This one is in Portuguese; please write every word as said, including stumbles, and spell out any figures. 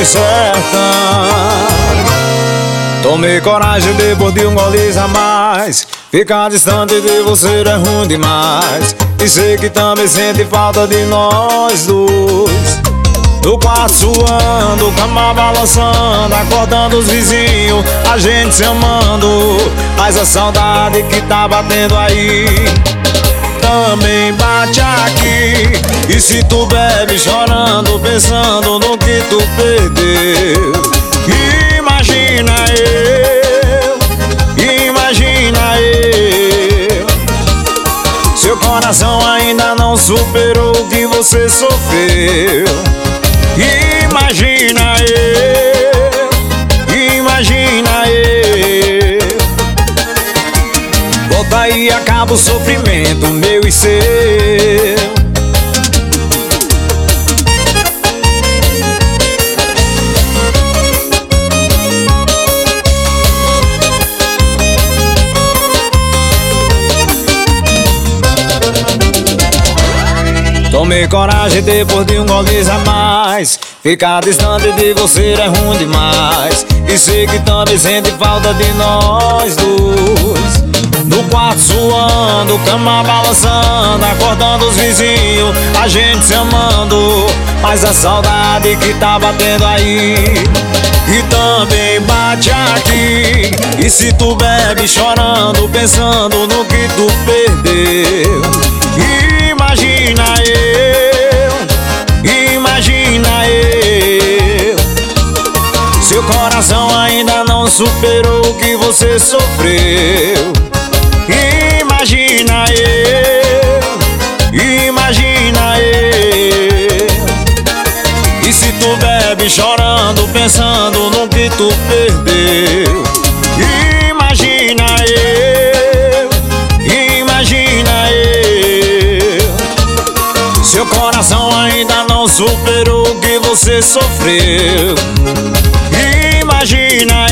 sertão. Tomei coragem depois de um gole a mais. Ficar distante de você é ruim demais. E sei que também sente falta de nós dois. No quarto suando, cama balançando, acordando os vizinhos, a gente se amando. Mas a saudade que tá batendo aí também bate aqui. E se tu bebe chorando, pensando no que tu perdeu, imagina eu, imagina eu. Seu coração ainda não superou o que você sofreu. Imagina eu, imagina eu. Volta aí e acaba o sofrimento meu e seu. Tomei coragem depois de um gole a mais. Ficar distante de você é ruim demais. E sei que também sente falta de nós dois. No quarto suando, cama balançando, acordando os vizinhos, a gente se amando. Mas a saudade que tá batendo aí e também bate aqui. E se tu bebe chorando, pensando no que tu perdeu, imagina eu, imagina eu. Seu coração ainda não superou o que você sofreu. Imagina eu, imagina eu. E se tu bebe chorando, pensando no que tu perdeu, imagina eu, imagina eu. Seu coração ainda não superou o que você sofreu. Imagina